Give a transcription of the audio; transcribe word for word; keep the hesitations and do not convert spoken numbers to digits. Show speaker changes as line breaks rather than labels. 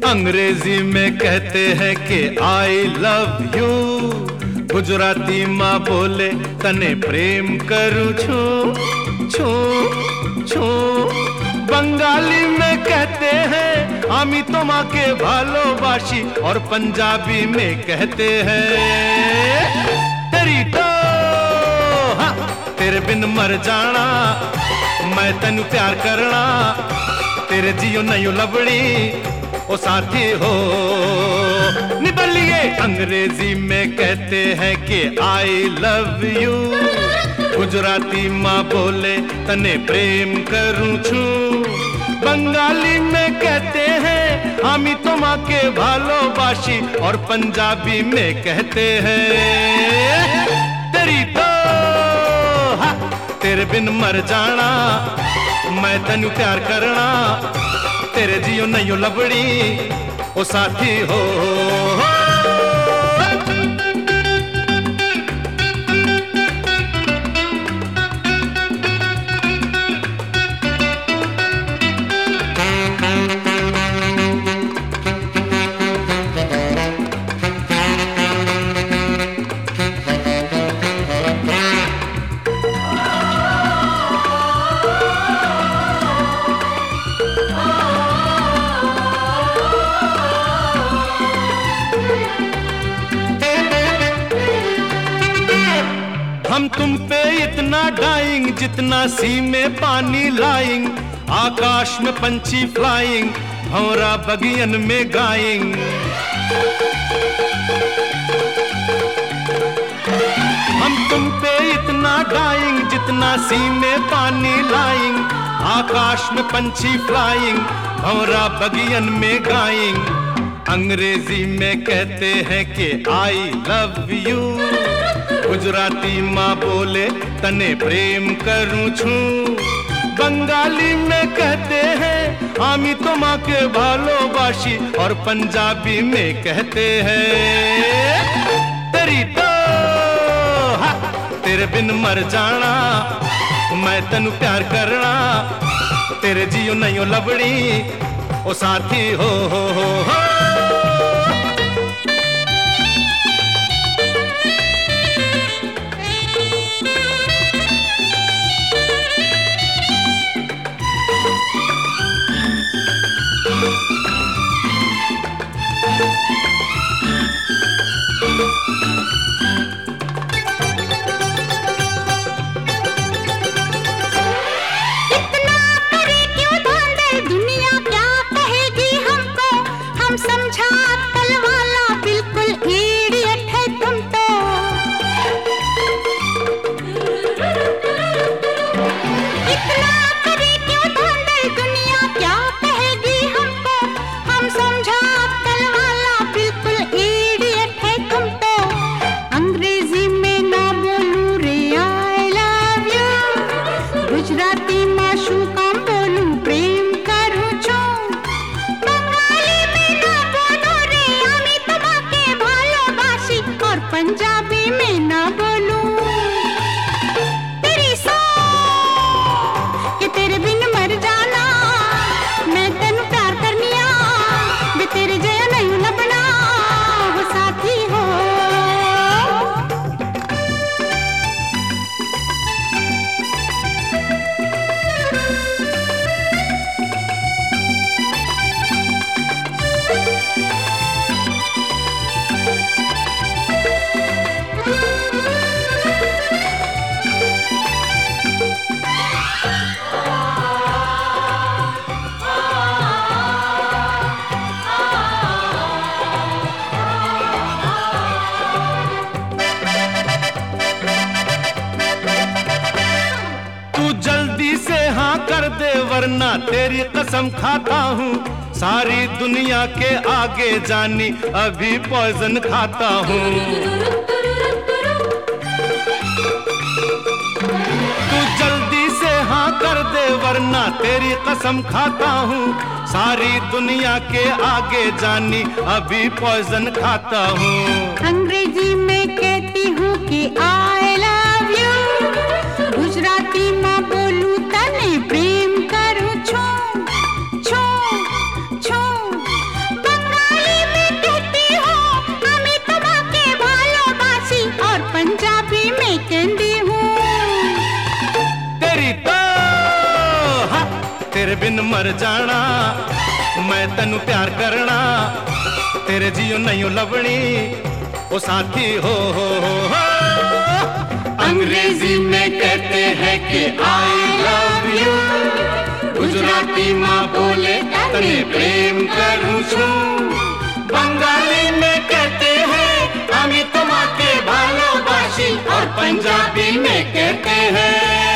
अंग्रेजी में कहते हैं कि आई लव यू, गुजराती माँ बोले तने प्रेम करूँ छू छू छू, बंगाली में कहते हैं आमी तो माँ के भालोबाशी, और पंजाबी में कहते हैं तेरी तो हाँ, तेरे बिन मर जाना, मैं तेनू प्यार करना, तेरे जियो नहीं लबड़ी ओ साथी हो निबलिए। अंग्रेजी में कहते हैं कि आई लव यू, गुजराती माँ बोले तने प्रेम करूँ छू, बंगाली में कहते हैं आमी तो माँ के भालोबाशी, और पंजाबी में कहते हैं तेरी तो हाँ, तेरे बिन मर जाना, मैं तेनू प्यार करना, तेरे जियो नहीं लबड़ी ओ साथी हो, हो। हम तुम पे इतना डाइंग जितना सी में पानी लाइंग, आकाश में पंछी फ्लाइंग, भंवरा बगियन में गाइंग। हम तुम पे इतना डाइंग जितना सी में पानी लाइंग, आकाश में पंछी फ्लाइंग, भंवरा बगियन में गाइंग। अंग्रेजी में कहते हैं कि आई लव यू, गुजराती माँ बोले तने प्रेम करूँ छू, बंगाली में कहते हैं आमी तो माँ के भालोबाशी, और पंजाबी में कहते हैं तेरी तो हाँ, तेरे बिन मर जाना, मैं तेनू प्यार करना, तेरे जियो नहीं लबड़ी ओ साथी हो, हो, हो, हो।
गुजराती में शू काम बोलूं प्रेम करूं छू, बंगाली में ना बोलूं रे आमी तुम्हाके भालोबाशी, और पंजाबी में ना बोलूं तेरी सो कि तेरे बिन मर जाना, मैं तेनू प्यार करनिया, वे तेरे जया नहीं लबना वो साथी हो।
जल्दी से हाँ कर दे वरना तेरी कसम खाता हूँ, सारी दुनिया के आगे जानी अभी पॉइजन खाता हूँ। तू जल्दी से हाँ कर दे वरना तेरी कसम खाता हूँ, सारी दुनिया के आगे जानी अभी पॉइजन खाता हूँ।
अंग्रेजी में कहती हूँ कि आई लव यू, गुजराती में बोलूं तने प्रेम करूं छू छू छू,
तेरे बिन मर जाना, मैं तनु प्यार करना, तेरे जियो नहीं लवणी ओ साथी हो हो हो हो। अंग्रेजी में कहते हैं कि आई लव यू, गुजराती माँ बोले तने प्रेम करूं छू, बंगाली में कहते हैं আমি তোমাকে ভালোবাসি, और पंजाबी में कहते हैं